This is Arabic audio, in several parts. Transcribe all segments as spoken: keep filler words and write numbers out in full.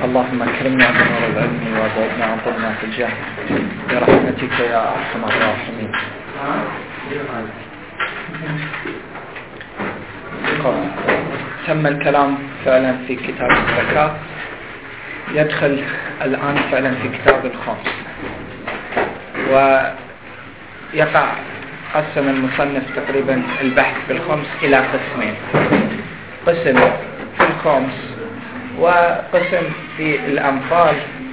اللهم اكرمنا بنور العلم وزدنا عن ظلمات الجهل برحمتك يا ارحم الراحمين. تم الكلام فعلا في كتاب الزكاة، يدخل الآن فعلا في كتاب الخمس، ويقع قسم المصنف تقريبا البحث في الخمس إلى قسمين: قسم في الخمس وقسم في الأنفال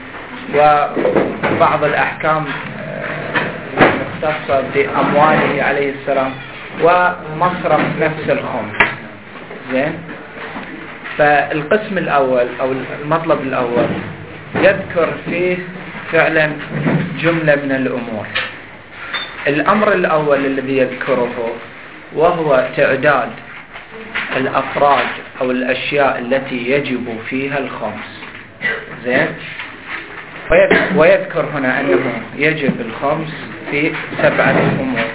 وبعض الأحكام المختصة بأمواله عليه السلام ومصرف نفس الخمس. زين، فالقسم الأول أو المطلب الأول يذكر فيه فعلا جملة من الأمور. الأمر الأول الذي يذكره وهو تعداد الأفراد أو الأشياء التي يجب فيها الخمس. زين، ويذكر هنا أنه يجب الخمس في سبعة أمور.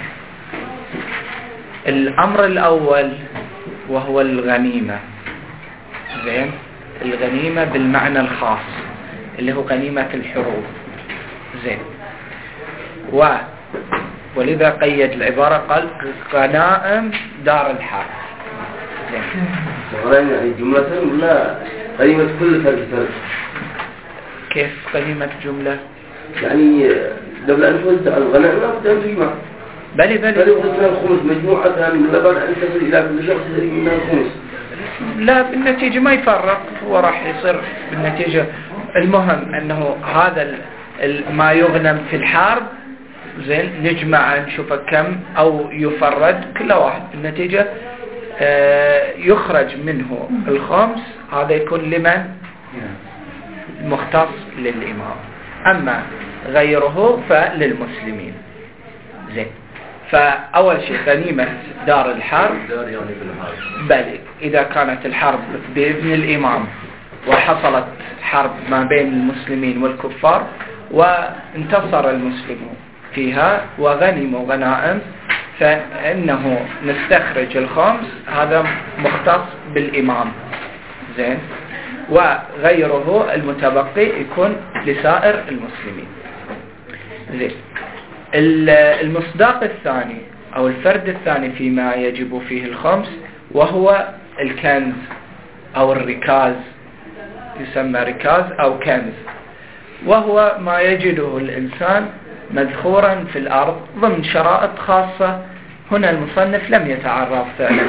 الأمر الأول وهو الغنيمة. زين، الغنيمة بالمعنى الخاص اللي هو غنيمة الحروب. زين، و ولذا قيد العبارة قال غنائم دار الحرب. زين، يعني جملة ولا غنيمة كل فرد فرد؟ كيف غنيمة جملة؟ يعني قبل أن تقول الغنائم لا بد أن تجمع. بلي بلي بلي وقتنا الخمس مجموعة من لبن أن تصل إلى كل شخص منها الخمس. لا، بالنتيجة ما يفرق، هو راح يصير بالنتيجة. المهم أنه هذا ما يغنم في الحرب، زين، نجمع نشوف كم أو يفرد كل واحد بالنتيجة آه يخرج منه الخمس. هذا يكون لمن؟ مختص للإمام، أما غيره فللمسلمين. زين، فأول شيء غنيمة دار الحرب. بل إذا كانت الحرب بإذن الإمام وحصلت حرب ما بين المسلمين والكفار وانتصر المسلمون فيها وغنموا غنائم، فإنه نستخرج الخمس، هذا مختص بالإمام. زين، وغيره المتبقي يكون لسائر المسلمين. زين، المصداق الثاني أو الفرد الثاني فيما يجب فيه الخمس وهو الكنز أو الركاز، يسمى ركاز أو كنز، وهو ما يجده الإنسان مذخورا في الأرض ضمن شرائط خاصة. هنا المصنف لم يتعرض فعلا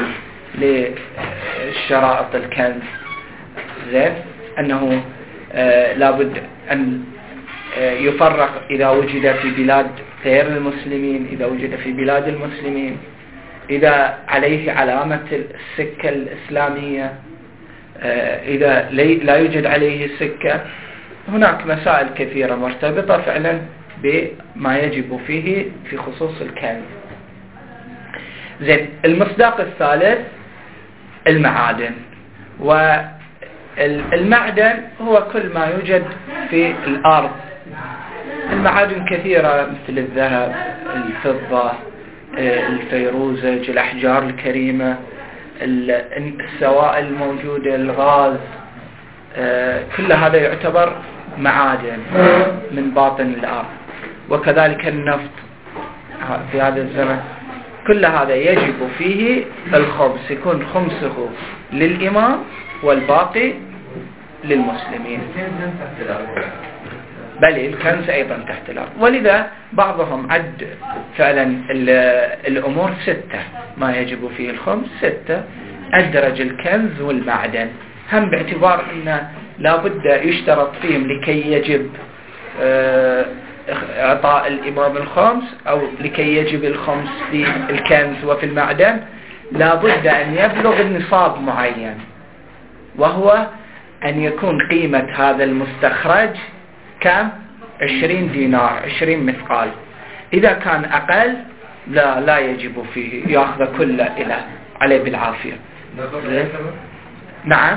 لشرائط الكنز. زين، أنه آه لابد أن آه يفرق إذا وجد في بلاد غير المسلمين، إذا وجد في بلاد المسلمين، إذا عليه علامة السكة الإسلامية، آه إذا لا يوجد عليه السكة. هناك مسائل كثيرة مرتبطة فعلا بما يجب فيه في خصوص الكنز. زين، المصداق الثالث المعادن. والمعدن هو كل ما يوجد في الأرض. المعادن كثيرة مثل الذهب، الفضة، الفيروزج، الأحجار الكريمة، السوائل الموجودة، الغاز، كل هذا يعتبر معادن من باطن الأرض. وكذلك النفط في هذا الزمن، كل هذا يجب فيه الخمس، يكون خمسه للإمام والباقي للمسلمين. بل الكنز أيضا تحت الأرض. ولذا بعضهم عد فعلا الأمور ستة، ما يجب فيه الخمس ستة، أدرج الكنز والمعدن، هم باعتبار أن لا بد يشترط فيهم لكي يجب إعطاء الإمام الخمس أو لكي يجب الخمس في الكنز وفي المعدن، لا بد أن يبلغ النصاب معين، وهو أن يكون قيمة هذا المستخرج كم؟ عشرين دينار، عشرين مثقال. إذا كان أقل لا لا يجب فيه، يأخذ كله إلى عليه بالعافية. نعم،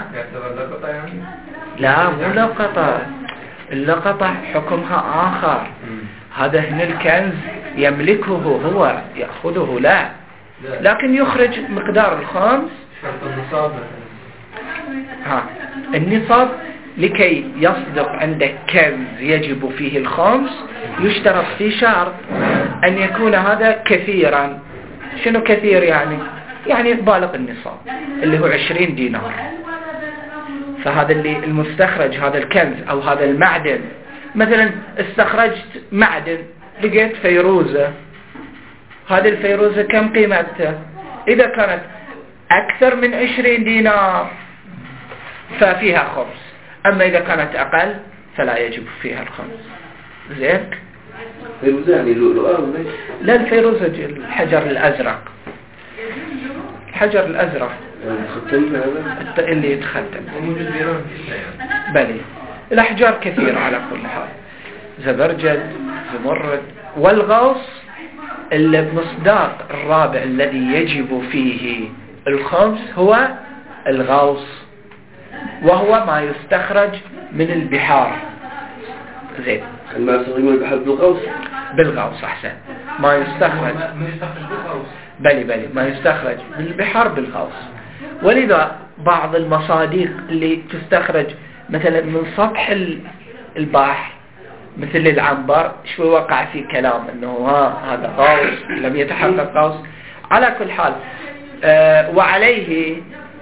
لا مو لقطة، اللقطة حكمها آخر. هذا هنا الكنز يملكه هو، يأخذه لا، لكن يخرج مقدار الخمس. ها، النصاب لكي يصدق عندك كنز يجب فيه الخمس يشترط في شرط أن يكون هذا كثيرا. شنو كثير يعني؟ يعني بالغ النصاب اللي هو عشرين دينار. فهذا اللي المستخرج، هذا الكنز أو هذا المعدن، مثلا استخرجت معدن لقيت فيروزة، هذه الفيروزة كم قيمتها؟ إذا كانت أكثر من عشرين دينار ففيها خمس، أما إذا كانت أقل فلا يجب فيها الخمس. زين؟ فيروزة يعني لؤلؤة؟ لا، الفيروزة الحجر الأزرق، الحجر الأزرق اللي يتختم موجود بإيران. بلي الأحجار كثيرة على كل حال، زبرجد، زمرد. والغوص المصداق الرابع الذي يجب فيه الخمس هو الغوص، وهو ما يستخرج من البحار. زين، ما يستخرج من البحار بالغوص؟ بالغوص أحسن. ما يستخرج بلي بلي ما يستخرج من البحار بالغوص. ولذا بعض المصادق اللي تستخرج مثلا من سطح البحر مثل العنبر شوي وقع في كلام انه ها هذا غوص، لم يتحقق غوص. على كل حال آه وعليه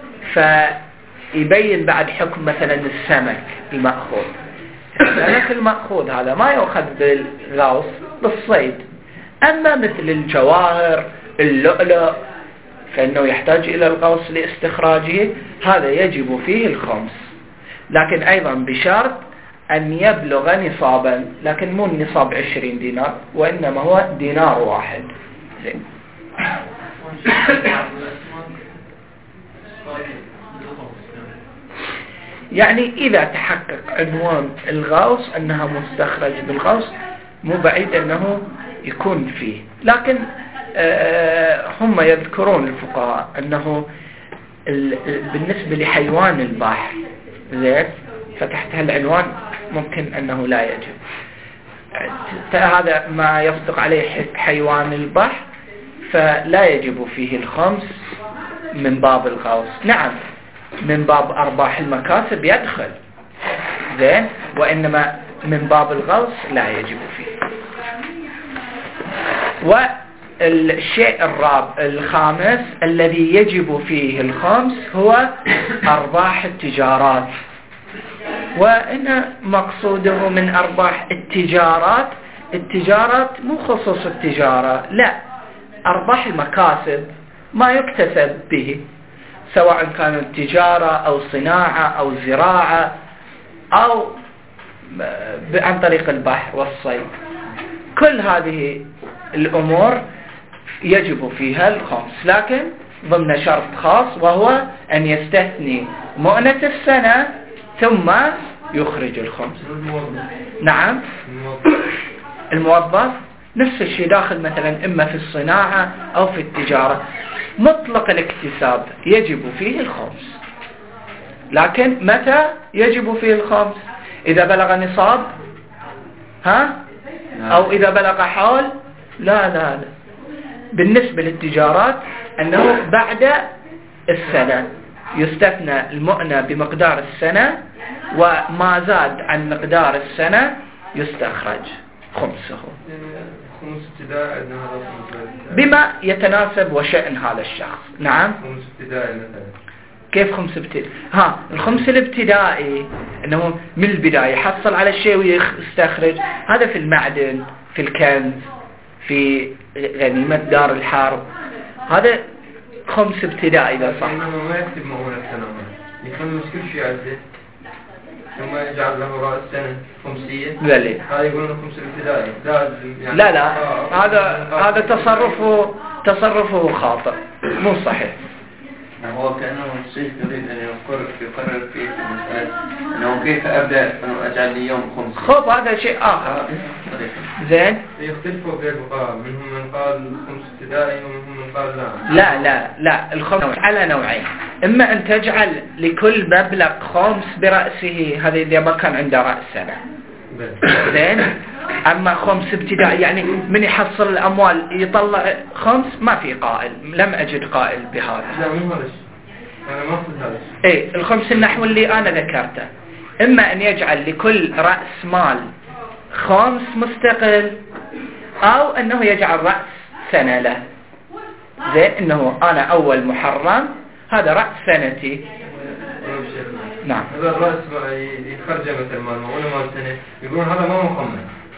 فيبين بعد حكم مثلا السمك المأخوذ. السمك المأخوذ هذا ما يؤخذ بالغوص بالصيد، أما مثل الجواهر اللؤلؤ فإنه يحتاج إلى الغوص لاستخراجه، هذا يجب فيه الخمس، لكن أيضا بشرط أن يبلغ نصابا، لكن مو النصاب عشرين دينار وإنما هو دينار واحد. زين. يعني إذا تحقق عنوان الغوص أنها مستخرج بالغوص مو بعيد أنه يكون فيه، لكن هم يذكرون الفقهاء أنه بالنسبة لحيوان البحر زين فتحت هالعنوان ممكن أنه لا يجب. هذا ما يصدق عليه حيوان البحر فلا يجب فيه الخمس من باب الغوص. نعم من باب أرباح المكاسب يدخل زين، وإنما من باب الغوص لا يجب فيه. والشيء الرابع الخامس الذي يجب فيه الخمس هو أرباح التجارات. وإن مقصوده من أرباح التجارات التجارات مو خصوص التجارة، لا، أرباح المكاسب ما يكتسب به، سواء كانت تجارة أو صناعة أو زراعة أو عن طريق البحر والصيد. كل هذه الأمور يجب فيها الخمس، لكن ضمن شرط خاص وهو أن يستثني مؤنة السنة ثم يخرج الخمس. نعم الموظف نفس الشيء داخل مثلا إما في الصناعة أو في التجارة، مطلق الاكتساب يجب فيه الخمس، لكن متى يجب فيه الخمس؟ إذا بلغ نصاب ها أو إذا بلغ حول؟ لا لا لا. بالنسبة للتجارات أنه بعد السنة يستثنى المؤنة بمقدار السنة، وما زاد عن مقدار السنة يستخرج خمسه خمس ابتداء بما يتناسب وشأن هذا الشخص. نعم خمس ابتدائي مثلا. كيف خمس ابتدائي؟ ها الخمس الابتدائي انه من البداية يحصل على الشيء ويستخرج، هذا في المعدن، في الكنز، في غنيمة دار الحرب، هذا خمس ابتدائي إذا صح. ما يكتب مؤونة سنوات يخمس كل شيء عزه ثم يجعل له رأس سنة خمسية. لا ليه؟ هذا يقولون خمس ابتدائي لازم يعني. لا لا آه هذا آه هذا تصرفه تصرفه خاطئ مو صحيح. هو كأنه الشيخ يريد أن يقرر يقرر في مسألة أنه كيف أبدأ أنه أجعل لي يوم خمس. خب هذا شيء آخر. زين. يختلفوا في الفقهاء، منهم من قال خمس ابتدائي ومنهم من قال لا. لا لا لا الخمس على نوعين، إما أن تجعل لكل مبلغ خمس برأسه، هذا إذا ما كان عنده رأس سنة. زين. أما خمس ابتدائي يعني من يحصل الأموال يطلع خمس، ما في قائل، لم أجد قائل بهذا. لا مو هذا، أنا ما أقصد هذا. إيه الخمس النحو اللي أنا ذكرته، إما أن يجعل لكل رأس مال خمس مستقل، أو أنه يجعل رأس سنة له. زين إنه أنا أول محرم هذا رأس سنتي. نعم. هذا الرأس يتخرج مثل ما نقول ما سنة يقولون هذا ما مخمس.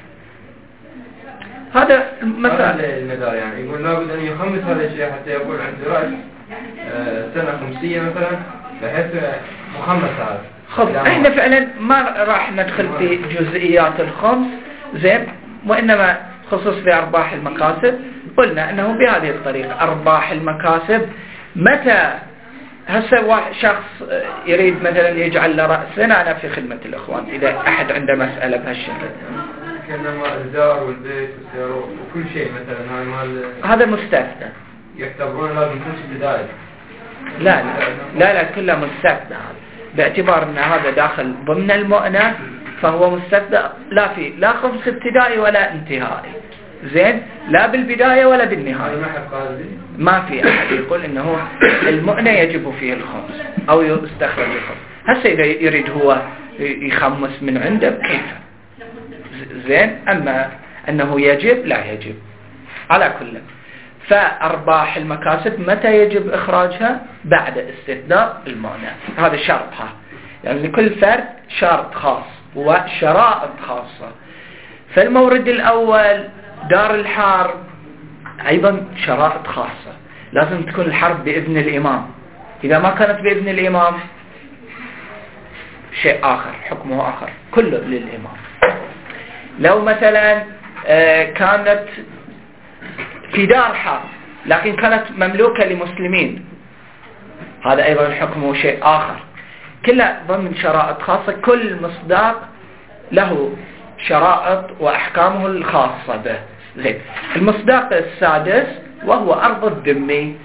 هذا مثلا المدار يعني يقول لابد أن يخمس هذا الشيء حتى يقول عندي رأس آه سنة خمسية مثلا بحيث مخمس هذا. خب احنا فعلا ما راح ندخل في جزئيات الخمس زين، وإنما خصوص في أرباح المكاسب قلنا أنه بهذه الطريقة أرباح المكاسب. متى هسه شخص يريد مثلا يجعل له رأسنا، أنا في خدمة الإخوان إذا أحد عنده مسألة بهالشكل كأنما الدار والبيت والسيارة وكل شيء مثلا هاي مال هذا مستثنى، يعتبرون لازم يكون في البداية. لا لا لا, لا كله مستثنى، باعتبار أن هذا داخل ضمن المؤنة فهو مستثنى، لا في لا خمس ابتدائي ولا انتهائي. زين، لا بالبداية ولا بالنهاية. ما في أحد يقول إنه المؤنة يجب فيه الخمس أو يستخرج الخمس. هسه إذا يريد هو يخمس من عنده كيف. زين، أما أنه يجب لا يجب على كل. فأرباح المكاسب متى يجب إخراجها؟ بعد استثناء المؤنة. هذا شرطها، يعني لكل فرد شرط خاص وشرائط خاصة. فالمورد الأول دار الحرب أيضا شرائط خاصة، لازم تكون الحرب بإذن الإمام. إذا ما كانت بإذن الإمام شيء آخر، حكمه آخر، كله للإمام. لو مثلا كانت في دار حرب لكن كانت مملوكة لمسلمين، هذا أيضا حكمه شيء آخر، كله ضمن شرائط خاصة. كل مصداق له شرائط وأحكامه الخاصة به. زين، المصداق السادس وهو أرض الذمي.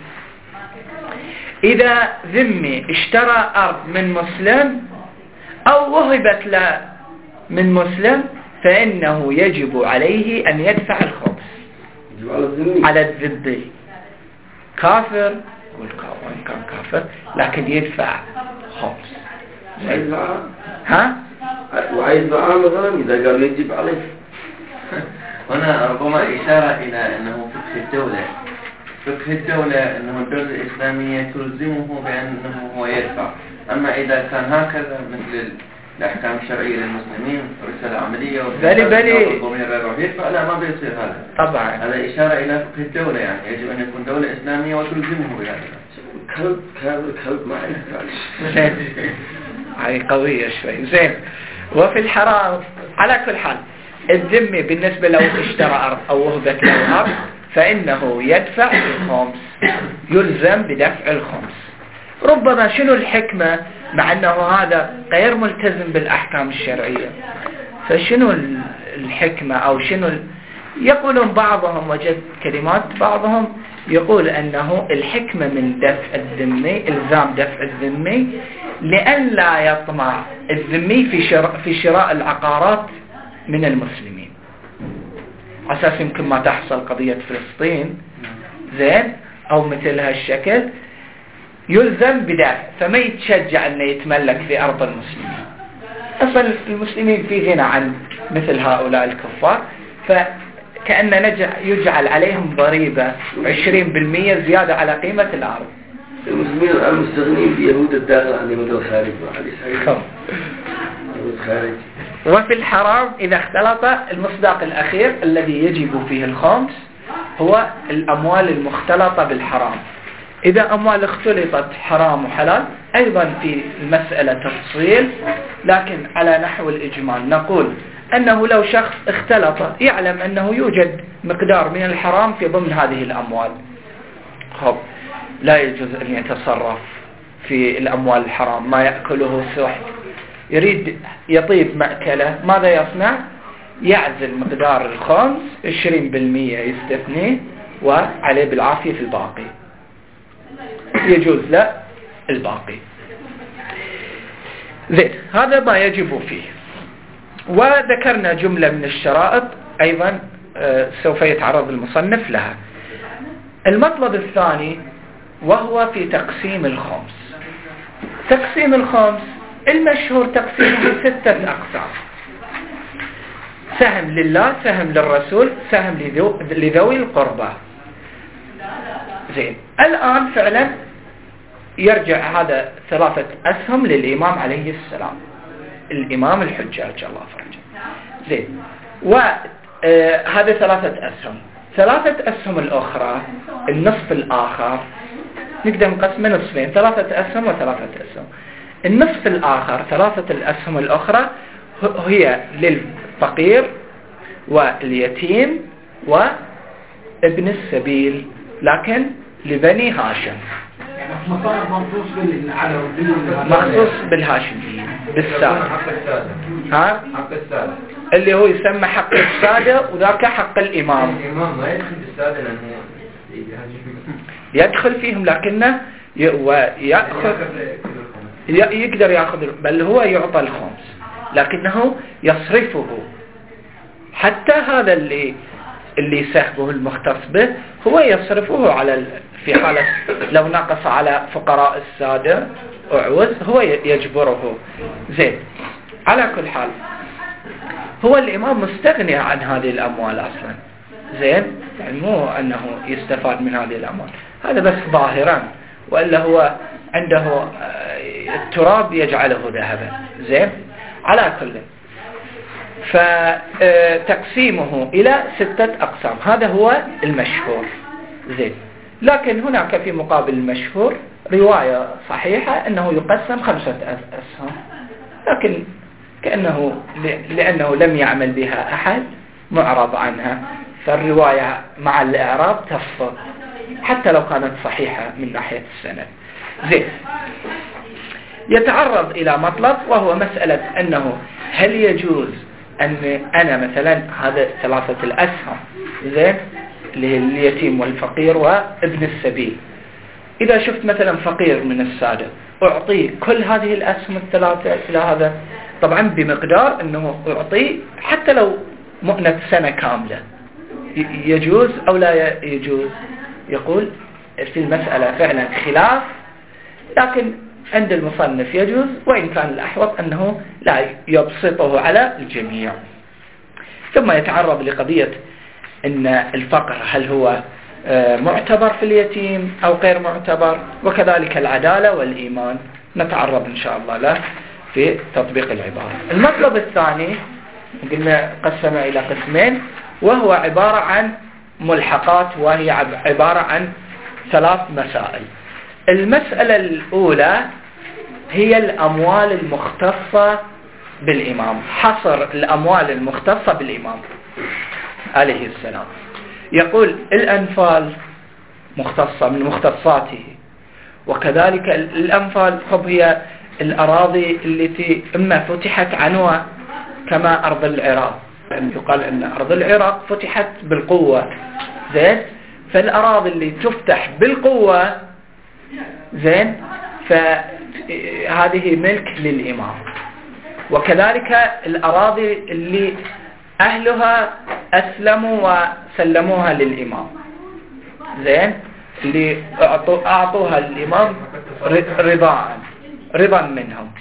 إذا ذمي اشترى أرض من مسلم أو وهبت له من مسلم فإنه يجب عليه أن يدفع الخمس على الذمي. كافر وإن كان كافر لكن يدفع خمس. ها؟ وعايز معاه مثلا إذا قال يجب عليه. هنا ربما إشارة إلى أنه فقه الدولة فقه الدولة أنه الدولة الإسلامية تلزمه بأنه هو يدفع. أما إذا كان هكذا مثل الأحكام الشرعية للمسلمين رسالة عملية بلي بلي الضمير الرهيب، فلا ما بيصير هذا. طبعا هذا إشارة إلى فقه الدولة، يعني يجب أن يكون دولة إسلامية وتلزمه بهذا. كلب كلب كلب ما ينفع. هاي قوية شوي. زين، وفي الحرام على كل حال الذمي بالنسبة لو اشترى أرض أو وهبت له أرض فإنه يدفع الخمس، يلزم بدفع الخمس. ربما شنو الحكمة مع أنه هذا غير ملتزم بالأحكام الشرعية؟ فشنو الحكمة أو شنو ال... يقولون بعضهم، وجدت كلمات بعضهم يقول أنه الحكمة من دفع الذمي، إلزام دفع الذمي، لأن لا يطمع الذمي في شراء, في شراء العقارات من المسلمين، أساس يمكن ما تحصل قضية فلسطين زين أو مثل هالشكل، يلزم بدفع، فما يتشجع أنه يتملك في أرض المسلمين. أصلا المسلمين في غنى عن مثل هؤلاء الكفار، فكأن يجعل عليهم ضريبة عشرين بالمئة زيادة على قيمة الأرض. المسلمين المستغنين في يهود الداخل عن يهود الخارج الخارج. وفي الحرام إذا اختلط المصداق الأخير الذي يجب فيه الخمس هو الأموال المختلطة بالحرام. إذا أموال اختلطت حرام وحلال أيضا في المسألة تفصيل، لكن على نحو الإجمال نقول أنه لو شخص اختلط يعلم أنه يوجد مقدار من الحرام في ضمن هذه الأموال، خب لا يجوز أن يتصرف في الأموال الحرام، ما يأكله سحت، يريد يطيب مأكله، ماذا يصنع؟ يعزل مقدار الخمس عشرين بالمئة يستثنيه وعليه بالعافية في الباقي، يجوز له الباقي. زين، هذا ما يجب فيه. وذكرنا جملة من الشرائط أيضا سوف يتعرض المصنف لها. المطلب الثاني وهو في تقسيم الخمس. تقسيم الخمس المشهور تقسيمه ستة أقسام: سهم لله، سهم للرسول، سهم لذو لذوي القربى. زين، الآن فعلا يرجع هذا ثلاثة أسهم للإمام عليه السلام، الإمام الحجة رجع الله فرجه. زين، وهذا ثلاثة أسهم. ثلاثة أسهم الأخرى، النصف الآخر نقدر نقسمه نصفين، ثلاثة أسهم وثلاثة أسهم. النصف الآخر، ثلاثة الأسهم الأخرى هي للفقير واليتيم وابن السبيل، لكن لبني هاشم، مخصوص بالهاشميين بالسادة. ها؟ حق السادة اللي هو يسمى حق السادة، وذاك حق الإمام. الإمام ما يدخل بالسادة لأنه يدخل فيهم، لكنه يأخذ يقدر يأخذ، بل هو يعطى الخمس، لكنه يصرفه. حتى هذا اللي اللي سهبه المختص به هو يصرفه على في حالة لو نقص على فقراء السادة أعوز هو يجبره. زين، على كل حال هو الإمام مستغني عن هذه الأموال أصلا. زين، يعني مو أنه يستفاد من هذه الأموال، هذا بس ظاهرا، وإلا هو عنده التراب يجعله ذهبا. زين، على كل، فتقسيمه إلى ستة أقسام، هذا هو المشهور. زين، لكن هناك في مقابل المشهور رواية صحيحة أنه يقسم خمسة أسهم، لكن كأنه لأنه لم يعمل بها أحد معرض عنها، فالرواية مع الإعراب تسقط حتى لو كانت صحيحة من ناحية السند. زين، يتعرض إلى مطلب، وهو مسألة أنه هل يجوز أن أنا مثلا هذا ثلاثة الأسهم، زين، اللي هي اليتيم والفقير وابن السبيل، إذا شفت مثلا فقير من السادة أعطيه كل هذه الأسهم الثلاثة إلى هذا، طبعا بمقدار أنه أعطيه حتى لو مؤنة سنة كاملة، يجوز أو لا يجوز؟ يقول في المسألة فعلا خلاف، لكن عند المصنف يجوز، وإن كان الأحوط أنه لا يبسطه على الجميع. ثم يتعرض لقضية أن الفقر هل هو معتبر في اليتيم أو غير معتبر، وكذلك العدالة والإيمان نتعرض إن شاء الله له في تطبيق العبارة. المطلب الثاني قلنا قسم إلى قسمين، وهو عبارة عن ملحقات، وهي عبارة عن ثلاث مسائل. المسألة الأولى هي الأموال المختصة بالإمام، حصر الأموال المختصة بالإمام عليه السلام. يقول الأنفال مختصة من مختصاته، وكذلك الأنفال خب هي الأراضي التي إما فتحت عنوة كما أرض العراق، يقال أن أرض العراق فتحت بالقوة، زين، فالأراضي اللي تفتح بالقوة، زين، فهذه ملك للإمام. وكذلك الأراضي اللي أهلها أسلموا وسلموها للإمام، زين، اللي أعطوا أعطوها للإمام رضاء رضا منهم،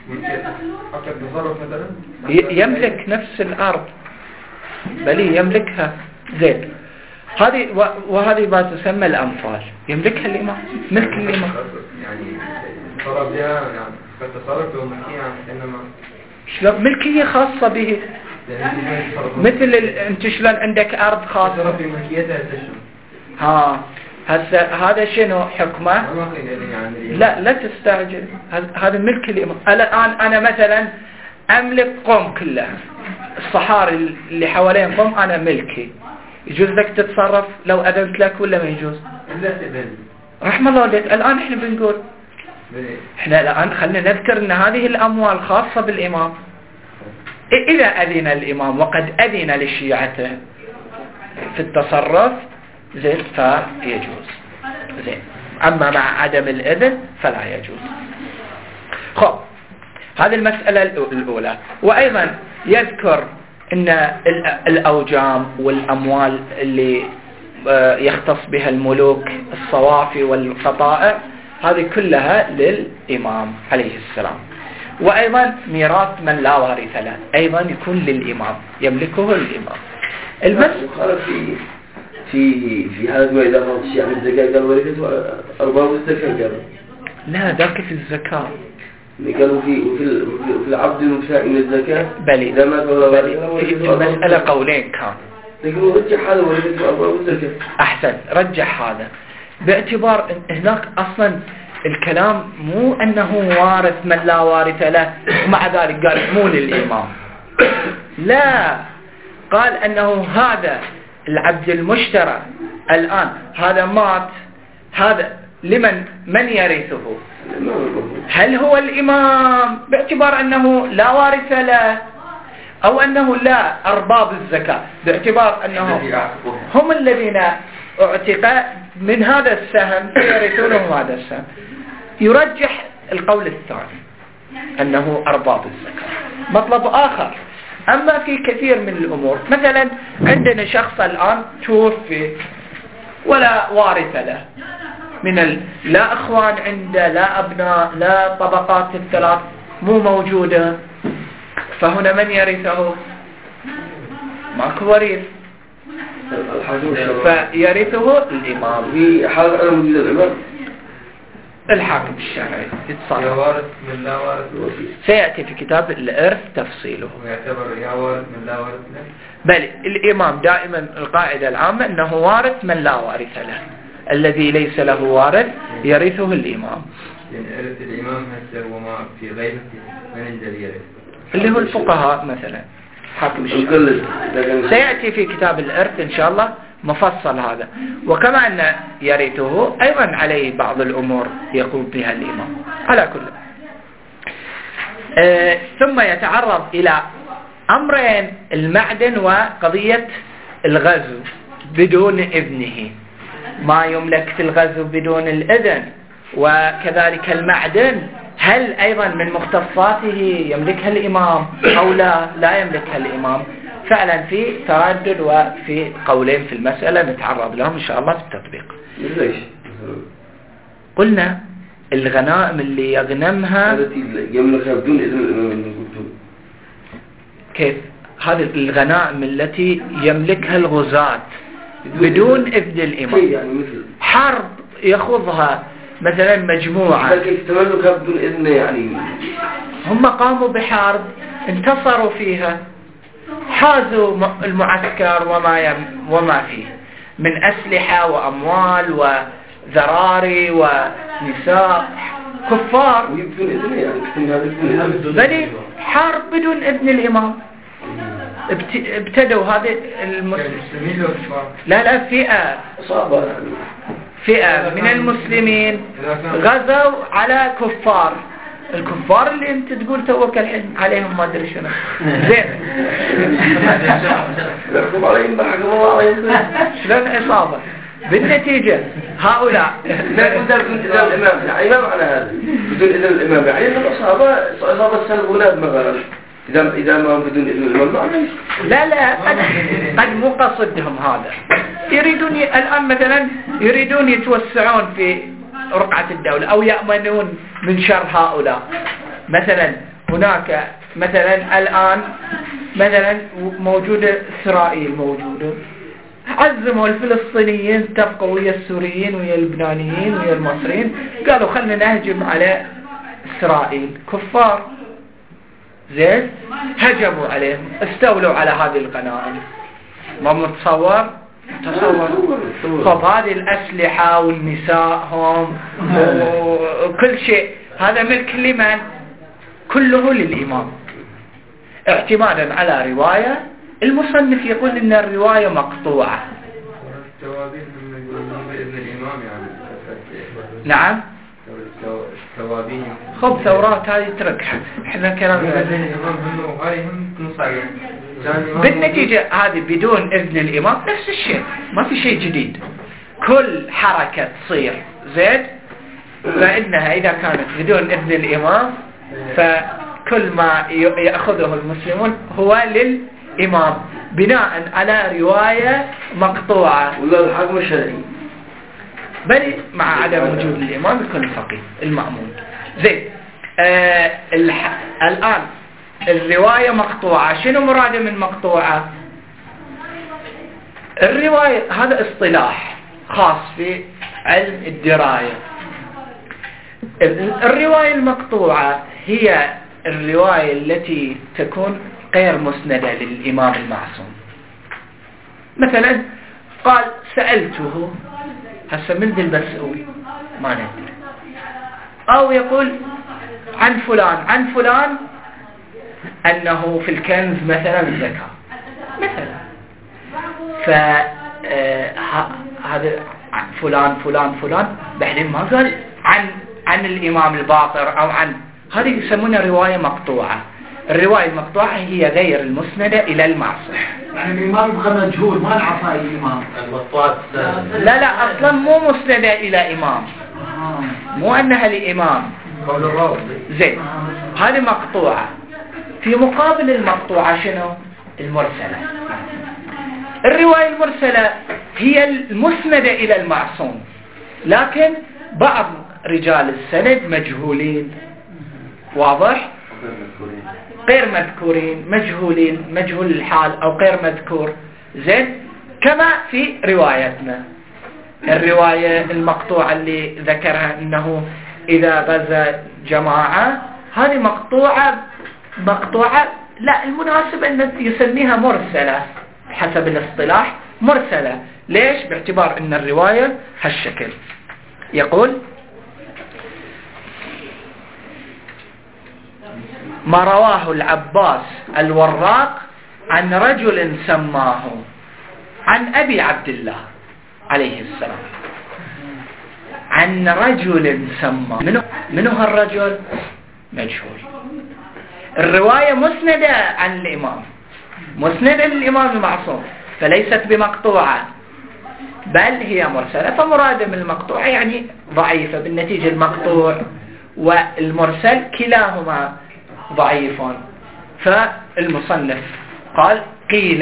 يملك نفس الأرض، بل يملكها. زين، هذه وهذه ما تسمى الأنفال، يملكها الإمام، ملك الإمام. يعني تصرف بها، يعني كتصرف وملكية، إنما شلون ملكية خاصة به، مثل أنت شلون عندك أرض خاصة في ملكيتها تشمل. ها هذا هذا شنو حكمه؟ لا لا تستعجل، هذا ملك الإمام. الآن أنا مثلا أملك قوم كلها، الصحاري اللي حوالين قوم أنا ملكي، يجوز لك تتصرف لو أذنت لك ولا ما يجوز؟ إلا تذن. رحم الله عليك. الآن إحنا بنقول إحنا الآن خلينا نذكر أن هذه الأموال خاصة بالإمام. إذا أذن الإمام وقد أذن لشيعته في التصرف، زين، فيجوز. زين، أما مع عدم الإذن فلا يجوز. خب، هذه المسألة الأولى. وأيضا يذكر أن الأوجام والأموال اللي يختص بها الملوك، الصوافي والقطائع، هذه كلها للإمام عليه السلام. وأيضا ميراث من لا وارث له أيضا يكون للإمام، يملكه الإمام. المس وقال في في في هذا ما إذا فرض الشيء عن الزكاة قال ورثته أرباب الزكاة قالوا لا ذاك في الزكاة، قالوا في في في العبد المشاء من الزكاة بلي إذا مات بلي المسألة قولين كان، لكن رجح هذا ورثته أرباب الزكاة. أحسن، رجح هذا باعتبار هناك أصلا الكلام مو أنه وارث من لا وارث له ومع ذلك قال مو للإمام، لا، قال أنه هذا العبد المشترى الآن هذا مات، هذا لمن من يرثه؟ هل هو الإمام باعتبار أنه لا وارث له، أو أنه لا أرباب الزكاة باعتبار أنه هم الذين اعتق من هذا السهم فيرثونهم هذا السهم؟ يرجح القول الثاني أنه أرباب الزكاة. مطلب آخر، أما في كثير من الأمور، مثلا عندنا شخص الآن توفي ولا وارث له من ال... لا أخوان عنده، لا أبناء، لا طبقات الثلاث مو موجودة، فهنا من يرثه؟ ماكو وريث، فيرثه الإمام. في حال عدم وجود الإمام الحاكم الشرعي يتصرف. يا وارث من لا وارث سيأتي في كتاب الإرث تفصيله. ويعتبر يا وارث من لا وارث له. بل الإمام دائما القاعدة العامة أنه وارث من لا وارث له، الذي ليس له وارث يرثه الإمام. يعني إرث الإمام هسه وما في غيره من الذي يرث؟ اللي هو الفقهاء مثلا حاكم الشرعي. سيأتي في كتاب الإرث إن شاء الله مفصل هذا. وكما أن يرثه أيضا عليه بعض الأمور يقوم بها الإمام على كل. آه ثم يتعرض إلى أمرين، المعدن وقضية الغزو بدون إذنه، ما يملك في الغزو بدون الإذن، وكذلك المعدن هل أيضا من مختصاته يملكها الإمام أو لا لا يملكها الإمام. فعلا في تردد وفي قولين في المسألة نتعرض لهم إن شاء الله في التطبيق. ليش؟ قلنا الغنائم اللي يغنمها التي يملكها بدون إذن الإمام. كيف؟ هذه الغنائم التي يملكها الغزاة بدون إذن الإمام، يعني مثل حرب يأخذها مثلا مجموعة، كيف تملكها بدون إذن؟ يعني هم قاموا بحرب انتصروا فيها، حازوا المعسكر وما يم وما فيه من أسلحة وأموال وذراري ونساء كفار، بدون إذن يعني بل حرب بدون إذن الإمام. ابتدوا هذه المسلمين لا لا فئة فئة من المسلمين غزوا على كفار، الكفار اللي انت تقول توك الحين عليهم ما ادري شنو زين يحكم عليهم بحكم الله عليهم شلون عصابة. بالنتيجة هؤلاء لا بدون إذن الإمام، يعني إمام على هذا بدون إذن الإمام، يعني الأصحابة عصابة سلبونات مثلا إذا إذا ما بدون إذن الإمام معلش. لا لا قد, قد مو قصدهم هذا، يريدون ي... الآن مثلا يريدون يتوسعون في رقعة الدولة أو يأمنون من شر هؤلاء. مثلا هناك مثلا الآن مثلا موجودة إسرائيل موجودة، عزموا الفلسطينيين اتفقوا ويا السوريين ويا اللبنانيين ويا المصريين، قالوا خلنا نهجم على إسرائيل، كفار زين، هجموا عليهم، استولوا على هذه الغنائم. ما متصور؟ تصور. خب هذه الأسلحة والنساء هم وكل شيء هذا ملك لمن؟ كله للإمام، اعتمادا على رواية المصنف يقول إن الرواية مقطوعة. نعم. خب ثورات هذه تركها، احنا كلامنا بالنتيجة هذه بدون إذن الإمام نفس الشيء، ما في شيء جديد، كل حركة تصير زين فإنها إذا كانت بدون إذن الإمام فكل ما يأخذه المسلمون هو للإمام بناء على رواية مقطوعة ولا الحكم الشرعي، بل مع عدم وجود الإمام يكون الفقيه المأمون. زين آه الآن الرواية مقطوعة، شنو مراده من مقطوعة؟ الرواية هذا اصطلاح خاص في علم الدراية. الرواية المقطوعة هي الرواية التي تكون غير مسندة للإمام المعصوم. مثلا قال سألته، هسه من ذي المسؤول ما ندري، أو يقول عن فلان عن فلان أنه في الكنز مثلا زكاة مثلا، فهذا فلان فلان فلان، بعدين ما قال عن عن الإمام الباقر أو عن، هذه يسمونها رواية مقطوعة. الرواية المقطوعة هي غير المسندة إلى المعصوم. يعني الإمام يبقى مجهول، ما نعرف أي إمام. لا لا أصلا مو مسندة إلى إمام، مو أنها لإمام. زين، هذه مقطوعة. في مقابل المقطوعة شنو؟ المرسلة. الرواية المرسلة هي المسندة إلى المعصوم، لكن بعض رجال السند مجهولين، واضح؟ غير مذكورين، مجهولين، مجهول الحال أو غير مذكور. زين، كما في روايتنا الرواية المقطوعة اللي ذكرها أنه إذا غزا جماعة، هذه مقطوعة مقطوعة لا، المناسب أن يسميها مرسلة حسب الاصطلاح، مرسلة. ليش؟ باعتبار أن الرواية هالشكل. يقول ما رواه العباس الوراق عن رجل سماه عن أبي عبد الله عليه السلام، عن رجل سماه. منه, منه هالرجل؟ مجهول. الرواية مسندة عن الإمام، مسندة للإمام المعصوم، فليست بمقطوعة بل هي مرسلة. فمراد من المقطوعة يعني ضعيفة، بالنتيجة المقطوع والمرسل كلاهما ضعيفون. فالمصنف قال قيل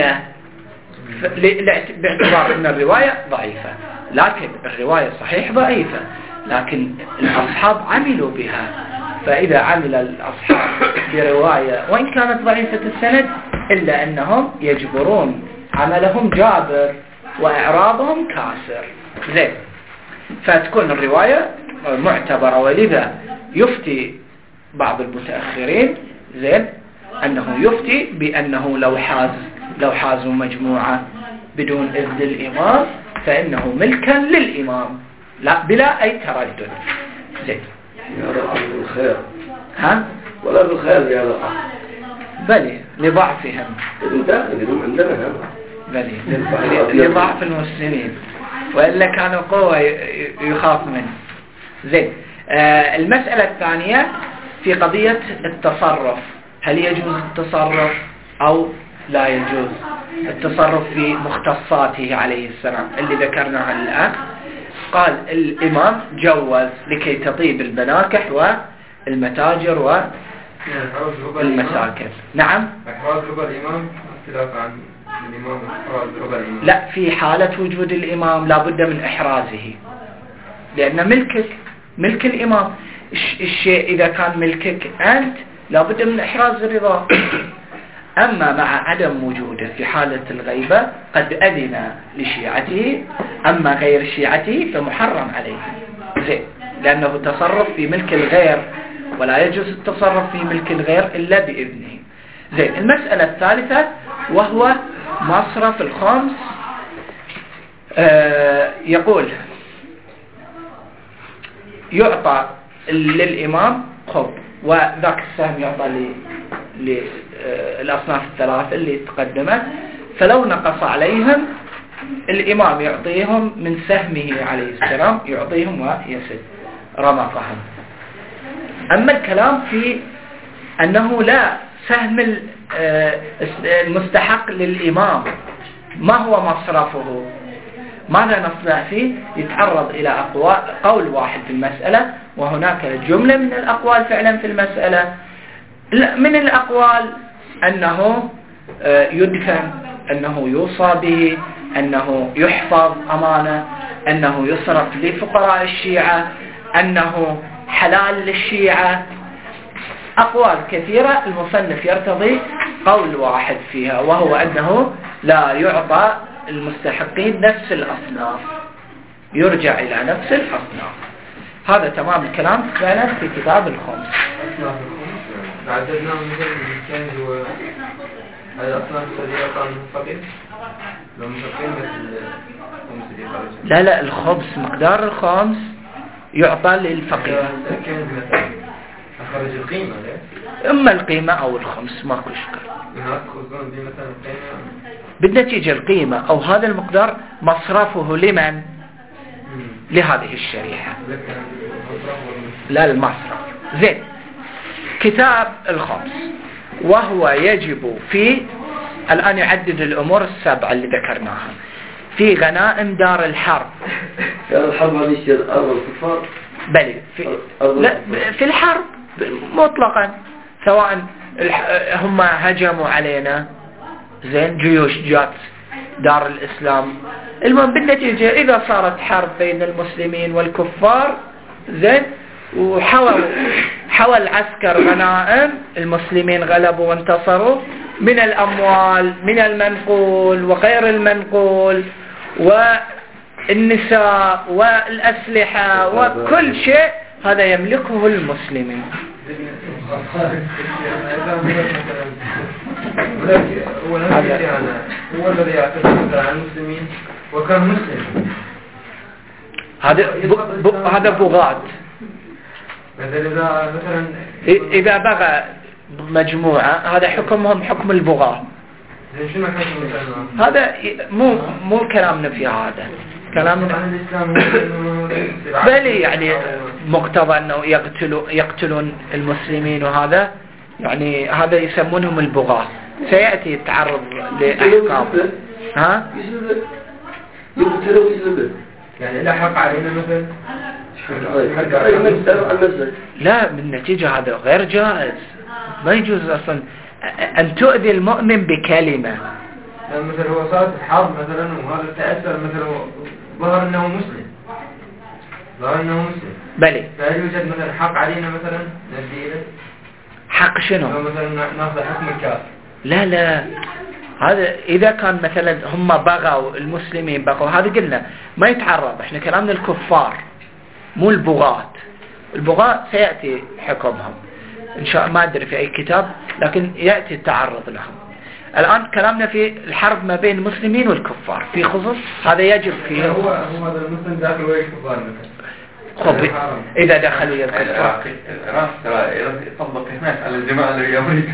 باعتبار أن الرواية ضعيفة، لكن الرواية صحيح ضعيفة، لكن الأصحاب عملوا بها. فإذا عمل الأصحاب برواية وإن كانت ضعيفة السند إلا أنهم يجبرون عملهم جابر وإعراضهم كاسر. زين، فتكون الرواية معتبرة. ولذا يفتي بعض المتأخرين زين أنه يفتي بأنه لو حاز لو حازوا مجموعة بدون إذن الإمام فإنه ملكا للإمام، لا بلا أي تردد. زين، بالخير ها ولا بالخير يا رب، بلي لضعفهم، عندنا بلي لضعف المسلمين، وإلا كانوا قوة يخاف منه. زين، آه المسألة الثانية في قضية التصرف، هل يجوز التصرف أو لا يجوز التصرف في مختصاته عليه السلام اللي ذكرناها الآن؟ قال الإمام جوز لكي تطيب المناكح والمتاجر والمساكن. نعم، إحراز ربا الإمام اختلاف عن الإمام إحراز ربا الإمام. لا، في حالة وجود الإمام لا بد من إحرازه، لأن ملكك ملك الإمام. الشيء إذا كان ملكك أنت لا بد من إحراز الرضا. أما مع عدم وجوده في حالة الغيبة قد أذن لشيعته، أما غير شيعته فمحرم عليه. زين، لأنه تصرف في ملك الغير، ولا يجوز التصرف في ملك الغير إلا بإذنه. زين، المسألة الثالثة وهو مصرف الخمس. آه يقول يعطى للإمام خب، وذاك السهم يعطى للأصناف الثلاثة اللي تقدمت، فلو نقص عليهم الإمام يعطيهم من سهمه عليه السلام، يعطيهم ويسد رمقهم. أما الكلام في أنه لا سهم المستحق للإمام ما هو مصرفه، ماذا نصنع فيه؟ يتعرض إلى أقوال، قول واحد في المسألة، وهناك جملة من الأقوال فعلا في المسألة. من الأقوال أنه يدفن، أنه يوصى به، أنه يحفظ أمانة، أنه يصرف لفقراء الشيعة، أنه حلال للشيعة، أقوال كثيرة، المصنف يرتضي قول واحد فيها، وهو أنه لا يعطى المستحقين نفس الأصناف، يرجع إلى نفس الأصناف. هذا تمام الكلام فعلا في كتاب الخمس. عددناهم مثل الكنز و هذه الأصناف الذي يعطى الفقير لو مفقين مثل الخمس اللي خرج. لا لا الخمس مقدار الخمس يعطى للفقير. الكنز مثلا أخرج القيمة لا؟ إما القيمة أو الخمس ماكو إشكال. هناك خصوصاً دي مثلا القيمة بالنتيجة القيمة أو هذا المقدار مصرفه لمن؟ لهذه الشريحة، لا المصرف. زين، كتاب الخمس وهو يجب في الآن يعدد الأمور السابعة اللي ذكرناها في غنائم دار الحرب. دار الحرب هذه يصير أرض الكفار؟ بل في, لا في الحرب مطلقا، سواء هم هجموا علينا زين جيوش جات دار الإسلام، المهم بالنتيجة إذا صارت حرب بين المسلمين والكفار زين وحول حول العسكر غنائم، المسلمين غلبوا وانتصروا من الأموال من المنقول وغير المنقول والنساء والأسلحة وكل شيء هذا يملكه المسلمين. هو الذي يعتقد على المسلمين وكان مسلم، هذا هذا بغاة. مثلا مثلا إذا بغى مجموعة هذا حكمهم حكم البغاة. هذا مو مو كلامنا في هذا كلامنا، بل يعني مقتضى أنه يقتلوا يقتلون المسلمين، وهذا يعني هذا يسمونهم البغاة. سيأتي التعرض لأحكام. ها؟ يقتلوا ويسلبوا يعني لا حق علينا مثلا. لا بالنتيجة هذا غير جائز، ما يجوز أصلا أن تؤذي المؤمن بكلمة. مثلا هو صارت الحرب مثلا وهذا تأثر مثلا ظهر أنه مسلم، ظهر أنه مسلم بلي فهل يوجد مثلا حق علينا مثلا ندي له حق شنو؟ مثلا ناخذ حكم الكافر. لا لا هذا إذا كان مثلا هم بغوا المسلمين بغوا، هذا قلنا ما يتعرض، احنا كلامنا الكفار مو البغاة. البغاة سيأتي حكمهم إن شاء ما أدري في أي كتاب، لكن يأتي التعرض لهم. الآن كلامنا في الحرب ما بين المسلمين والكفار في خصوص هذا يجب فيه. هو هو هذا المسلم داخل ويا الكفار مثلا. خب إذا دخلوا يا الكفار العراق ترى يطبق هناك على الجماعة اللي في أمريكا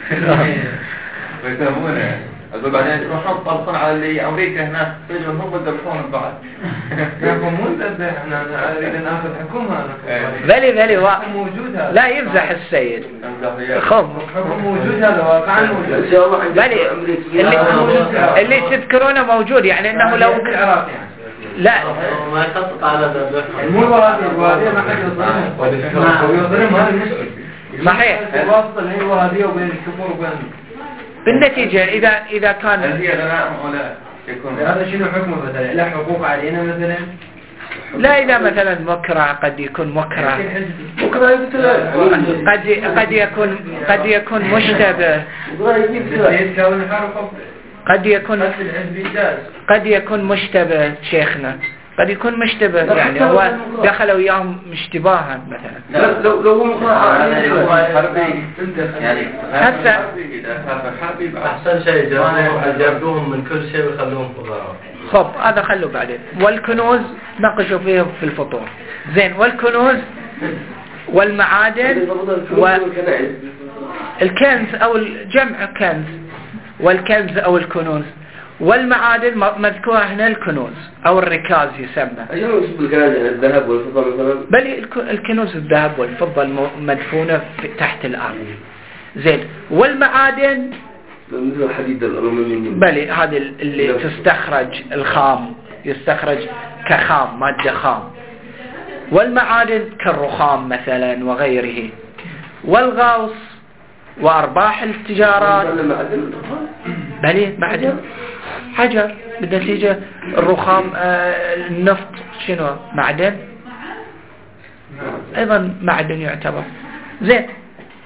ويسمونه بعدين يروحون يطبقون على اللي أمريكا هناك يجوا هم يذبحون بعض. لكن مو ذبح، احنا نريد ناخذ حكمها. بلي بلي وا... موجود هذا. لا يمزح السيد. خب حكم موجود هذا واقعا موجود. بلي اللي اللي تذكرونه موجود، يعني انه لو لا ما يخطط على ذبح مو الوادي الوادي ما حد يظلمه ويظلم هذا المشكل. صحيح. الواسطة اللي هي الوادي وبين الكفر وبين. بالنتيجة إذا إذا كان هل هي غنائم ولا يكون هذا شنو حكمه مثلا؟ لا حقوق علينا مثلا؟ لا إذا مثلا مكره قد يكون مكره، مكره قد قد يكون قد يكون مشتبه، قد يكون قد يكون مشتبه شيخنا، قد يكون مشتبه يعني هو دخل وياهم اشتباها مثلا. لو لو هو حربي يعني هسه حربي أحسن شيء جابوهم من كل شيء ويخلوهم فضاء. خب هذا خلوا بعدين. والكنوز ناقشوا فيه في الفطور. زين، والكنوز والمعادن والكنز أو الجمع كنز، والكنز أو الكنوز والمعادن مذكورة هنا الكنوز أو الركاز يسمى. أيوة بالكنز يعني الذهب والفضة مثلا. بل الكنوز الذهب والفضة المدفونة تحت الأرض. زين، والمعادن مثل الحديد الألومنيوم. بل هذه اللي تستخرج الخام، يستخرج كخام مادة خام. والمعادن كالرخام مثلا وغيره. والغوص وأرباح التجارات. بل معدن حجر، بالنتيجة الرخام آه النفط شنو معدن أيضا معدن يعتبر. زين،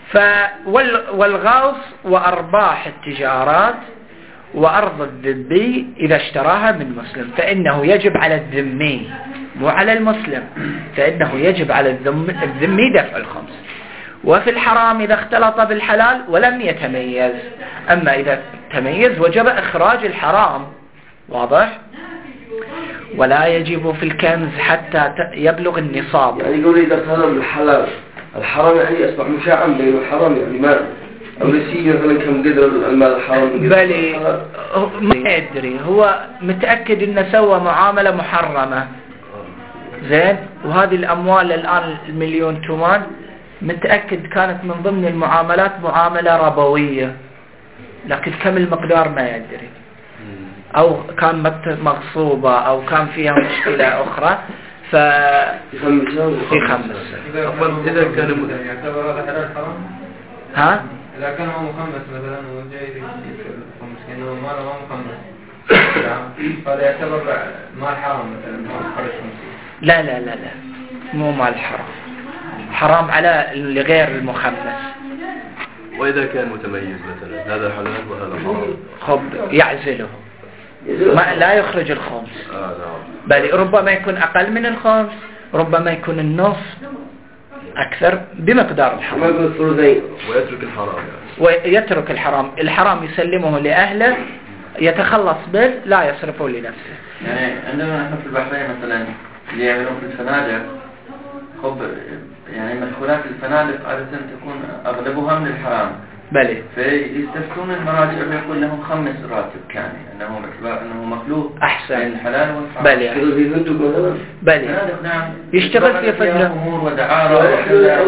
والغوص وأرباح التجارات وأرض الذمي إذا اشتراها من مسلم فإنه يجب على الذمي مو على المسلم، فإنه يجب على الذمي دفع الخمس. وفي الحرام إذا اختلط بالحلال ولم يتميز، أما إذا تميز وجب إخراج الحرام. واضح؟ ولا يجب في الكنز حتى يبلغ النصاب. يعني يقول إذا اختلط بالحلال الحرام يعني أصبح مشاعا بين الحرام، يعني ما أو نسي مثلا كم قدر المال الحرام. بل ما يدري، هو متأكد إنه سوى معاملة محرمة زين، وهذه الأموال الآن المليون تومان متأكد كانت من ضمن المعاملات معاملة ربوية، لكن كم المقدار ما يدري، أو كان مغصوبة أو كان فيها مشكلة أخرى ف في خمس. إذا كان يعتبر هذا حلال حرام؟ ها؟ إذا كان هو مخمس مثلا وجاي يدخل الخمس كأنه ماله ما مخمس فهذا يعتبر مال حرام مثلا خرج خمسين. لا لا لا لا مو مال حرام، حرام على غير المخمس. وإذا كان متميز مثلا هذا حلال وهذا حرام، خب يعزله ما لا يخرج الخمس. آه نعم. بل ربما يكون أقل من الخمس، ربما يكون النصف أكثر بمقدار الحرام. ويترك الحرام يعني. ويترك الحرام، الحرام يسلمه لأهله يتخلص به لا يصرفه لنفسه. يعني عندما نحن في البحرين مثلا اللي يعملون في الفنادق، خب يعني مدخولات الفنادق عادة تكون أغلبها من الحرام. بلي. فيستفتون المراجع ويقول لهم خمس راتب كان أنه باعتبار أنه مخلوق أحسن بين الحلال والحرام. بلي. يشتغل في فندق مثلا. بلي. نعم. يشتغل في فندق. أمور ودعارة وكذا.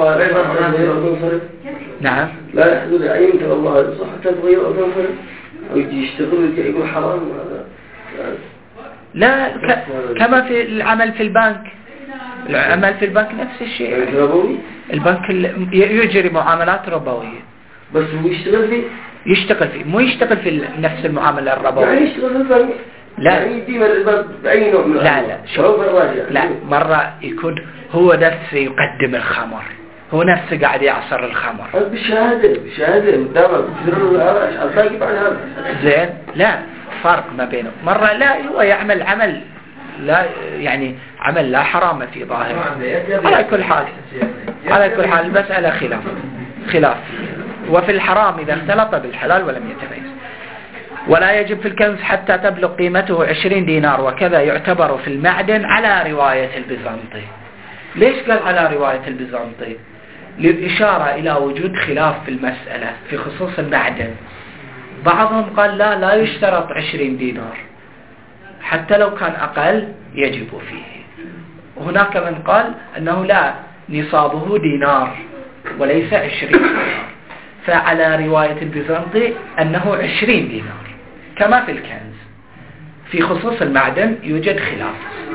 نعم. لا يحدث عين ترى الله صح تتغير أو تنفرد أو يجي يشتغل يقول حرام وهذا. لا ك... كما في العمل في البنك، العمل في البنك نفس الشيء. ربوي. البنك يجري معاملات ربوية. بس هو يشتغل فيه. يشتغل فيه مو يشتغل في نفس المعاملة الربوية. يعني يشتغل في البنك. لا. يعني يديم البنك بأي نوع من لا لا شوف. لا مرة يكون هو نفسه يقدم الخمر، هو نفسه قاعد يعصر الخمر. بشهادة بشهادة قدامك الباقي بعد هذا. زين. لا فرق ما بينه. مرة لا هو يعمل عمل لا يعني عمل لا حرام في ظاهره. على كل حال على كل حال المسألة خلاف خلاف. وفي الحرام إذا اختلط بالحلال ولم يتميز. ولا يجب في الكنز حتى تبلغ قيمته عشرين دينار، وكذا يعتبر في المعدن على رواية البيزنطي. ليش قال على رواية البيزنطي؟ للإشارة إلى وجود خلاف في المسألة في خصوص المعدن. بعضهم قال لا لا يشترط عشرين دينار، حتى لو كان أقل يجب فيه. وهناك من قال أنه لا، نصابه دينار وليس عشرين دينار. فعلى رواية البيزنطي أنه عشرين دينار كما في الكنز. في خصوص المعدن يوجد خلاف.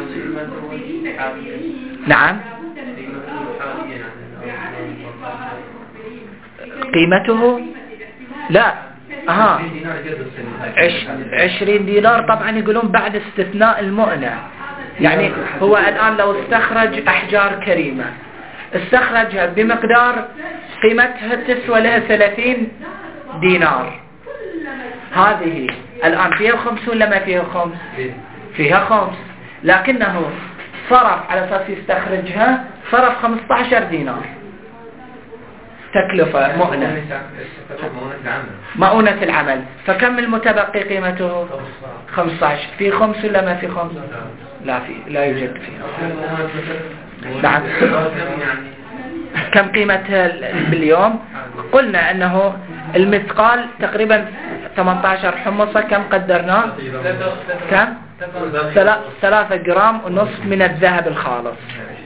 نعم. قيمته لا أها عش عشرين دينار طبعا يقولون بعد استثناء المؤنة. يعني هو الآن لو استخرج أحجار كريمة استخرجها بمقدار قيمتها تسوى لها ثلاثين دينار، هذه الآن فيها خمس ولا ما فيها خمس؟ فيها خمس، لكنه صرف على أساس يستخرجها صرف خمسة عشر دينار تكلفة مؤنة مؤونة العمل. فكم المتبقي قيمته؟ خمسة عشر. في خمس ولا ما في خمس؟ لا في لا يوجد فيه. نعم. كم قيمتها باليوم؟ قلنا أنه المثقال تقريبا ثمانية عشر حمصة. كم قدرناه؟ كم؟ ثلاثة جرام ونصف من الذهب الخالص.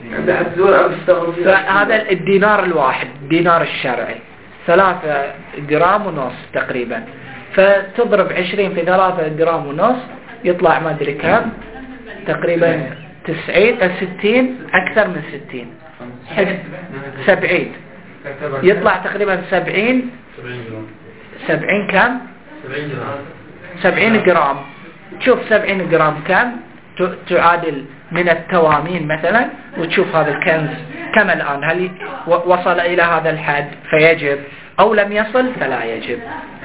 فهذا الدينار الواحد الدينار الشرعي ثلاثة جرام ونصف تقريبا. فتضرب عشرين في ثلاثة جرام ونصف يطلع ما أدري كم، تقريبا تسعين ستين أكثر من ستين سبعين، يطلع تقريبا سبعين سبعين كم؟ سبعين جرام. شوف سبعين جرام كم؟ تعادل من التوامين مثلا، وتشوف هذا الكنز كم الآن، هل وصل إلى هذا الحد فيجب أو لم يصل فلا يجب.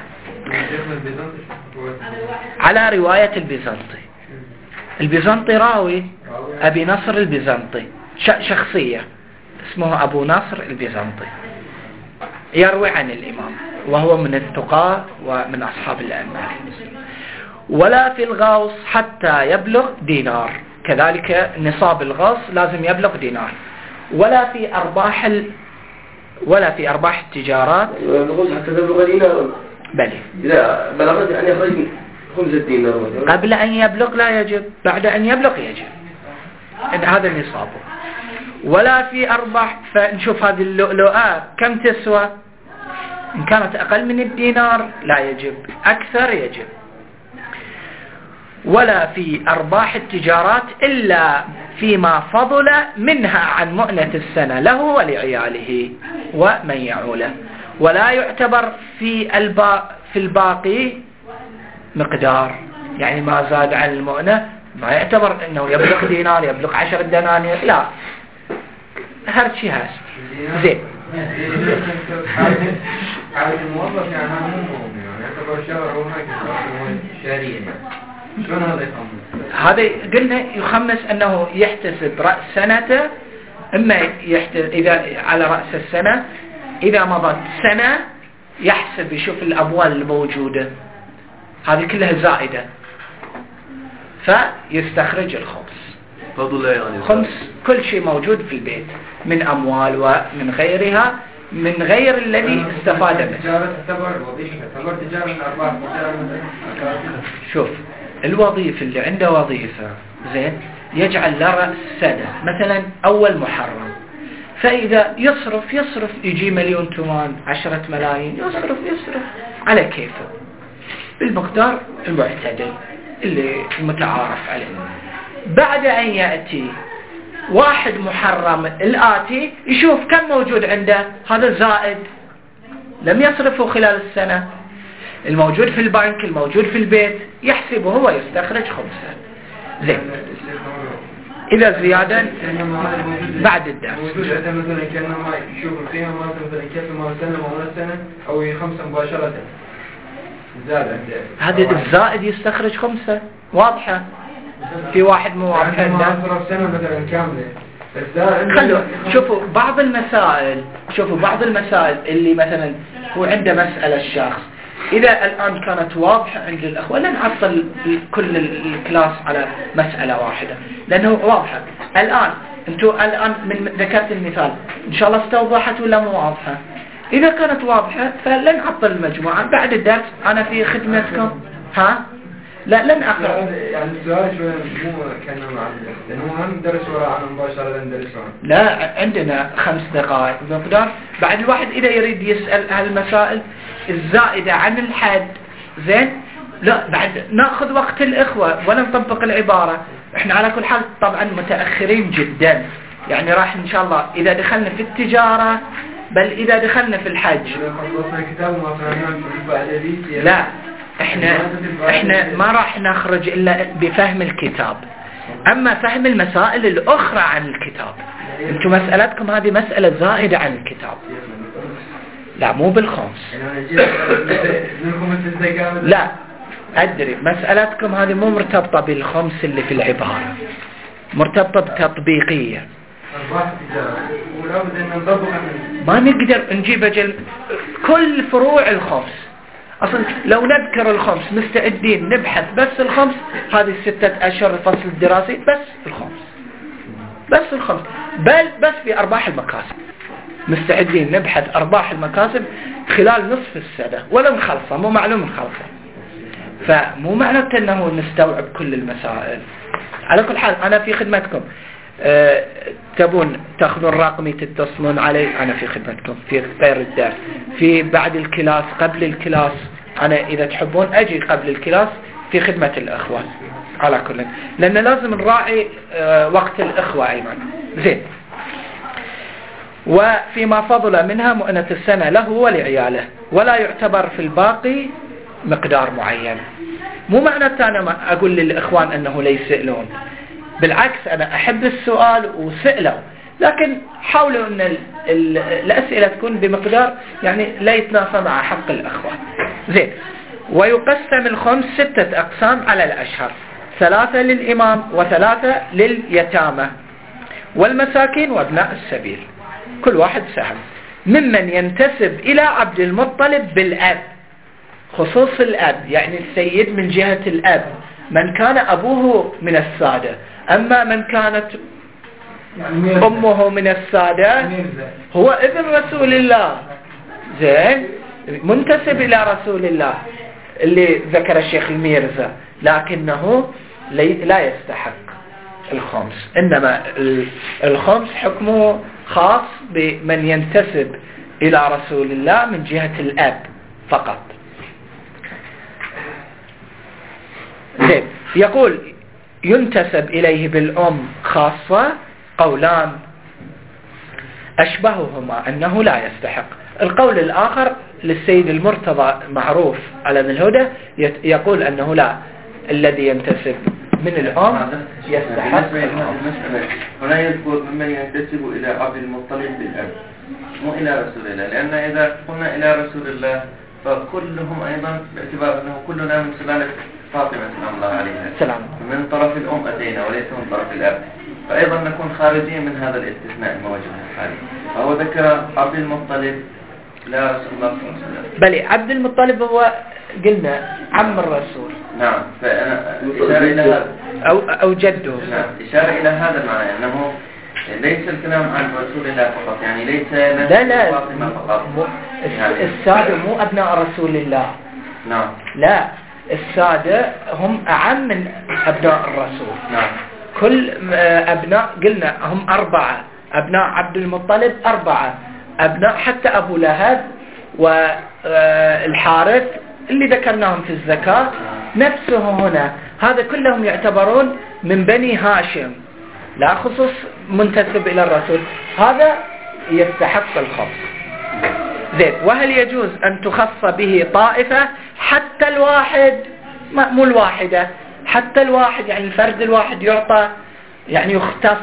على رواية البيزنطي. البيزنطي راوي أبي نصر البيزنطي، شخصية اسمه أبو نصر البيزنطي، يروي عن الإمام وهو من التقاة ومن أصحاب الأئمة. ولا في الغوص حتى يبلغ دينار، كذلك نصاب الغوص لازم يبلغ دينار. ولا في أرباح ال... ولا في أرباح التجارات الغوص حتى تبلغ دينار، بلي إذا بلغت أن يخرج خمسة دينار قبل أن يبلغ لا يجب، بعد أن يبلغ يجب، هذا نصابه. ولا في أرباح، فنشوف هذه اللؤلؤة كم تسوى، إن كانت أقل من الدينار لا يجب، أكثر يجب. ولا في أرباح التجارات إلا فيما فضل منها عن مؤنة السنة له ولعياله ومن يعوله. ولا يعتبر في البا في الباقي مقدار، يعني ما زاد عن المؤنة ما يعتبر أنه يبلغ دينار يبلغ عشر دنانير، لا، هرشي هاس زين. عادة الموظف يعني مو مهم، يعني يعتبر شهر هو هيك شهريا، شلون هذا يخمس؟ هذا قلنا يخمس أنه يحتسب رأس سنته، إما يحتسب إذا على رأس السنة، إذا مضت سنة يحسب يشوف الأموال الموجودة هذه كلها زائدة فيستخرج الخمس. فضل يعني خمس كل شيء موجود في البيت من أموال ومن غيرها، من غير الذي استفاد منه. تجارة تعتبر وظيفة، تعتبر تجارة من أرباح تجارة مثلا. شوف الوظيفة اللي عنده وظيفة زين يجعل له رأس سنة مثلا أول محرم، فإذا يصرف يصرف يجي مليون تومان عشرة ملايين، يصرف يصرف على كيفه بالمقدار المعتدل اللي متعارف عليه. بعد أن يأتي واحد محرم الآتي يشوف كم موجود عنده، هذا زائد لم يصرفه خلال السنة، الموجود في البنك الموجود في البيت يحسبه هو يستخرج خمسة. زين إذا زيادة بعد الدرس موجود عنده مثلا كأنما يشوف القيمة مثلا كيف ما سنة ما سنة أو خمسة مباشرة زاد عنده، هذا الزائد يستخرج خمسة واضحة. في واحد مو واضح عنده صرف سنة مثلا كاملة. خلوا شوفوا بعض المسائل، شوفوا بعض المسائل اللي مثلا هو عنده مسألة الشخص، إذا الآن كانت واضحة عند الأخوة لا نعطل كل الكلاس على مسألة واحدة لأنه واضحة. الآن أنتوا الآن من ذكرت المثال إن شاء الله استوضحت ولا مو واضحة؟ إذا كانت واضحة فلن نعطل المجموعة بعد الدرس أنا في خدمتكم. ها لا لن أقرأ يعني السؤال شوي مو كان معلق لأنه هم درس وراء مباشرة ندرسون. لا عندنا خمس دقائق مقدار، بعد الواحد إذا يريد يسأل هالمسائل الزائدة عن الحد زين لا بعد نأخذ وقت الإخوة ولا نطبق العبارة. إحنا على كل حال طبعا متأخرين جدا، يعني راح إن شاء الله إذا دخلنا في التجارة بل إذا دخلنا في الحج لا احنا احنا ما راح نخرج الا بفهم الكتاب، اما فهم المسائل الاخرى عن الكتاب. انتم مسألتكم هذه مسألة زائدة عن الكتاب، لا مو بالخمس لا ادري مسألتكم هذه مو مرتبطة بالخمس اللي في العبارة، مرتبطة بتطبيقية. ما نقدر نجيب أجل كل فروع الخمس، أصلا لو نذكر الخمس مستعدين نبحث بس الخمس هذه الستة أشهر الفصل الدراسي بس الخمس بس الخمس بل بس في أرباح المكاسب مستعدين نبحث أرباح المكاسب خلال نصف السنة ولا نخلصها، مو معلوم نخلصها، فمو معناته أنه نستوعب كل المسائل. على كل حال أنا في خدمتكم، أه تبون تأخذون رقمي تتصلون علي أنا في خدمتكم في غير الدرس، في بعد الكلاس قبل الكلاس، أنا إذا تحبون أجي قبل الكلاس في خدمة الأخوة على كل، لأن لازم نراعي أه وقت الأخوة أيضا. زين وفيما فضل منها مؤنة السنة له ولعياله، ولا يعتبر في الباقي مقدار معين. مو معنى أنا أقول للإخوان أنه لا يسألون، بالعكس أنا أحب السؤال وسئله، لكن حاولوا أن ال ال الأسئلة تكون بمقدار يعني لا يتنافى مع حق الأخوة. زين. ويقسم الخمس ستة أقسام على الأشهر، ثلاثة للإمام وثلاثة لليتامى والمساكين وابناء السبيل، كل واحد سهم. ممن ينتسب إلى عبد المطلب بالأب، خصوص الأب يعني السيد من جهة الأب، من كان أبوه من السادة. أما من كانت أمه من السادة هو ابن رسول الله، زين، منتسب إلى رسول الله اللي ذكر الشيخ الميرزا، لكنه لا يستحق الخمس، إنما الخمس حكمه خاص بمن ينتسب إلى رسول الله من جهة الأب فقط. زين. يقول ينتسب إليه بالأم خاصة، قولان أشبههما أنه لا يستحق. القول الآخر للسيد المرتضى معروف على ابن الهدى يقول أنه لا، الذي ينتسب من الأم يستحق. هنا يذكر ممن ينتسب إلى عبد المطلب بالأب مو إلى رسول الله، لأن إذا قلنا إلى رسول الله فكلهم أيضا باعتبار أنه كلنا من سلالة فاطمة سلام الله عليها سلام. من طرف الأم أتينا وليس من طرف الأب، فأيضا نكون خارجين من هذا الاستثناء الموجود الحالي. فهو ذكر عبد المطلب لا رسول الله صلى الله عليه وسلم. بل عبد المطلب هو قلنا عم الرسول. نعم. فأنا إشارة إلى هذا أو أو جده. نعم. إشارة إلى هذا المعنى أنه ليس الكلام عن رسول الله فقط، يعني ليس لا لا فاطمة فقط. يعني السادة مو أبناء رسول الله. نعم. لا، السادة هم أعم من أبناء الرسول. نعم. كل أبناء قلنا هم أربعة، أبناء عبد المطلب أربعة، أبناء حتى أبو لهب والحارث اللي ذكرناهم في الزكاة نفسه هنا، هذا كلهم يعتبرون من بني هاشم، لا خصوص منتسب إلى الرسول، هذا يستحق الخص. زين. وهل يجوز أن تخص به طائفة حتى الواحد؟ مو الواحدة، حتى الواحد يعني الفرد الواحد يعطى يعني يختص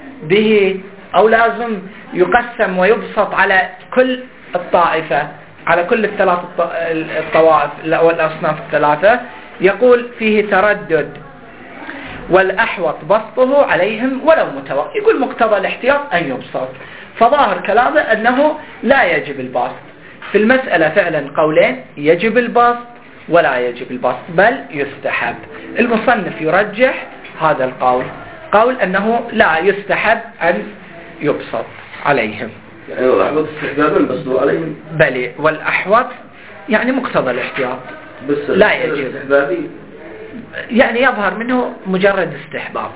به، أو لازم يقسم ويبسط على كل الطائفة، على كل الثلاث الطوائف أو الأصناف الثلاثة؟ يقول فيه تردد، والأحوط بسطه عليهم ولو متوقع، يقول مقتضى الاحتياط أن يبسط. فظاهر كلامه أنه لا يجب البسط في المسألة، فعلا قولين، يجب البسط ولا يجب البسط، بل يستحب. المصنف يرجح هذا القول، قول أنه لا يستحب أن يبسط عليهم، يعني الأحوط استحبابا بسطوا عليهم، بل والأحوط يعني مقتضى الاحتياط بس لا يجب، استحبابي يعني يظهر منه مجرد استحباب.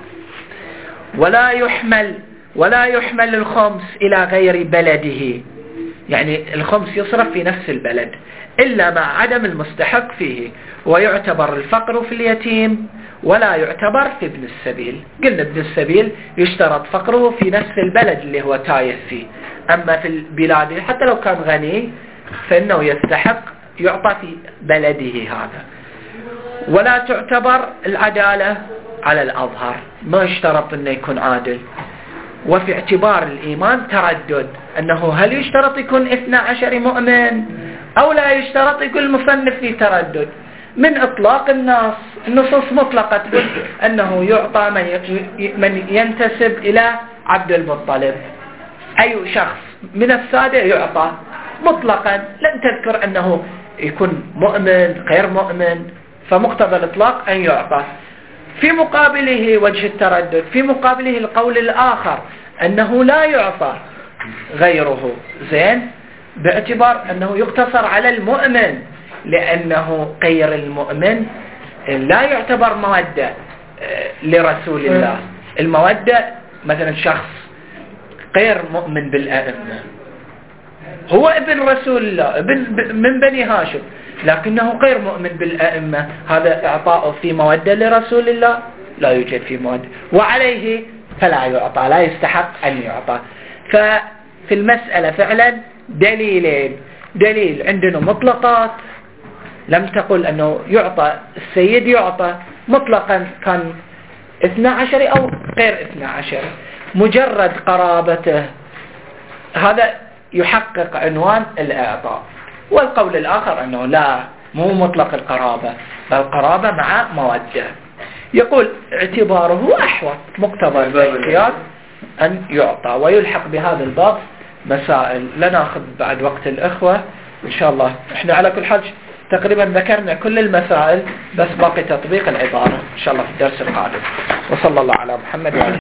ولا يحمل ولا يحمل الخمس إلى غير بلده، يعني الخمس يصرف في نفس البلد إلا مع عدم المستحق فيه، ويعتبر الفقر في اليتيم ولا يعتبر في ابن السبيل. قلنا ابن السبيل يشترط فقره في نفس البلد اللي هو تايه فيه، أما في البلاد حتى لو كان غني فإنه يستحق يعطى في بلده هذا. ولا تعتبر العدالة على الأظهر، ما يشترط أنه يكون عادل. وفي اعتبار الإيمان تردد، أنه هل يشترط يكون اثنى عشر مؤمن أو لا يشترط؟ يقول المصنف فيه تردد من إطلاق الناس، النصوص مطلقة تقول أنه يعطى من ينتسب إلى عبد المطلب، أي شخص من السادة يعطى مطلقا، لن تذكر أنه يكون مؤمن غير مؤمن، فمقتضى الإطلاق أن يعطى. في مقابله وجه التردد، في مقابله القول الآخر أنه لا يعطى غيره، زين، باعتبار أنه يقتصر على المؤمن، لأنه غير المؤمن لا يعتبر مودة لرسول الله. المودة مثلا شخص غير مؤمن بالأئمة، هو ابن رسول الله، ابن من بني هاشم، لكنه غير مؤمن بالأئمة، هذا إعطاءه في مودة لرسول الله لا يوجد في مودة، وعليه فلا يعطى، لا يستحق أن يعطى. ففي المسألة فعلا دليلين، دليل عندنا مطلقات لم تقل أنه يعطى، السيد يعطى مطلقا، كان اثنى عشر أو غير اثنى عشر، مجرد قرابته هذا يحقق عنوان الإعطاء. والقول الآخر أنه لا، مو مطلق القرابة، بل قرابة مع مودة. يقول اعتباره أحوط، مقتضى الاحتياط أن يعطى. ويلحق بهذا الباب مسائل، لا ناخذ بعد وقت الأخوة إن شاء الله. إحنا على كل حال تقريبا ذكرنا كل المسائل، بس باقي تطبيق العبارة إن شاء الله في الدرس القادم. وصلى الله على محمد وعلى